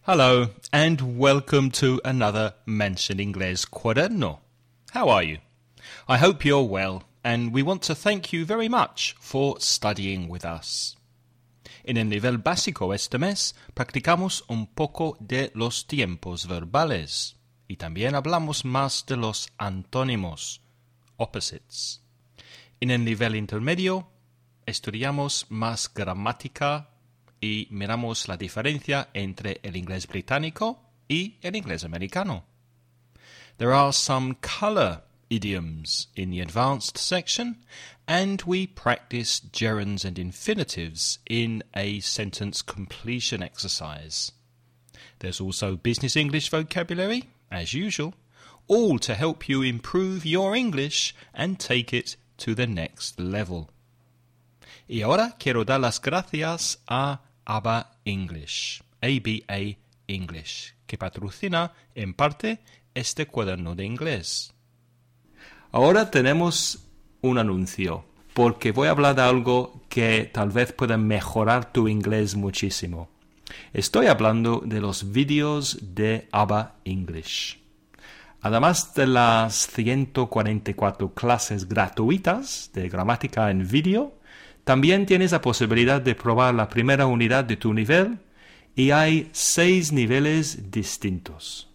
Hello, and welcome to another Mention Inglés Cuaderno. How are you? I hope you're well, and we want to thank you very much for studying with us. En el nivel básico este mes practicamos un poco de los tiempos verbales y también hablamos más de los antónimos, opposites. En el nivel intermedio estudiamos más gramática y miramos la diferencia entre el inglés británico y el inglés americano. There are some colour idioms in the advanced section, and we practice gerunds and infinitives in a sentence completion exercise. There's also business English vocabulary, as usual, all to help you improve your English and take it to the next level. Y ahora quiero dar las gracias a ABA English, ABA English, que patrocina en parte este cuaderno de inglés. Ahora tenemos un anuncio, porque voy a hablar de algo que tal vez pueda mejorar tu inglés muchísimo. Estoy hablando de los vídeos de ABA English. Además de las 144 clases gratuitas de gramática en vídeo, también tienes la posibilidad de probar la primera unidad de tu nivel y hay 6 niveles distintos.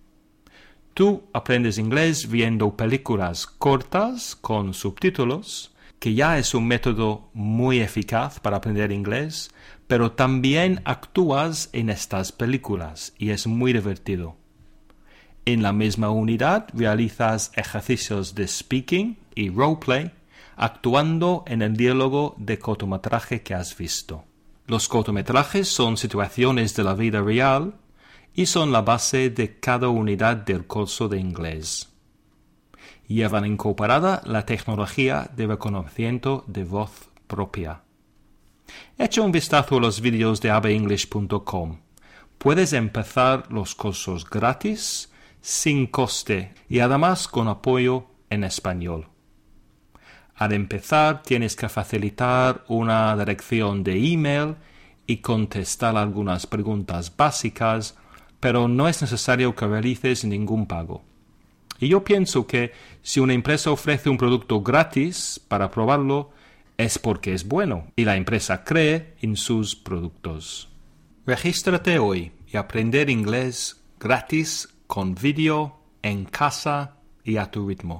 Tú aprendes inglés viendo películas cortas con subtítulos, que ya es un método muy eficaz para aprender inglés, pero también actúas en estas películas y es muy divertido. En la misma unidad realizas ejercicios de speaking y roleplay, actuando en el diálogo de cortometraje que has visto. Los cortometrajes son situaciones de la vida real y son la base de cada unidad del curso de inglés. Llevan incorporada la tecnología de reconocimiento de voz propia. Echa un vistazo a los vídeos de abaenglish.com. Puedes empezar los cursos gratis, sin coste y además con apoyo en español. Al empezar tienes que facilitar una dirección de email y contestar algunas preguntas básicas, pero no es necesario que realices ningún pago. Y yo pienso que si una empresa ofrece un producto gratis para probarlo, es porque es bueno y la empresa cree en sus productos. Regístrate hoy y aprender inglés gratis con vídeo en casa y a tu ritmo.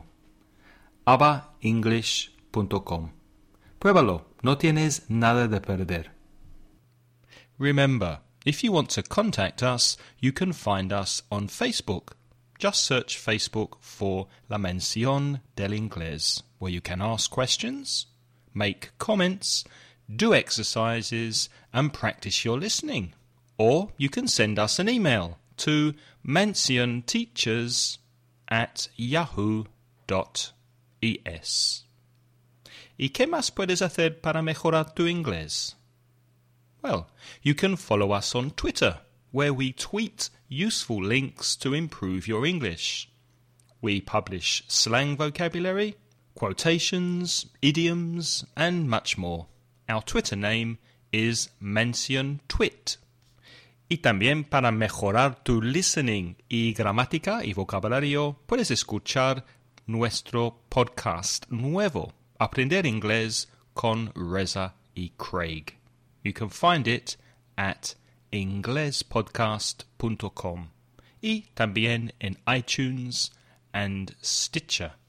abaenglish.com. Pruébalo, no tienes nada de perder. Remember, if you want to contact us, you can find us on Facebook. Just search Facebook for La Mención del Inglés, where you can ask questions, make comments, do exercises, and practice your listening. Or you can send us an email to mencionteachers@yahoo.es. ¿Y qué más puedes hacer para mejorar tu inglés? Well, you can follow us on Twitter, where we tweet useful links to improve your English. We publish slang vocabulary, quotations, idioms, and much more. Our Twitter name is MencionTwit. Y también para mejorar tu listening y gramática y vocabulario, puedes escuchar nuestro podcast nuevo, Aprender Inglés con Reza y Craig. You can find it at inglespodcast.com y también en iTunes and Stitcher.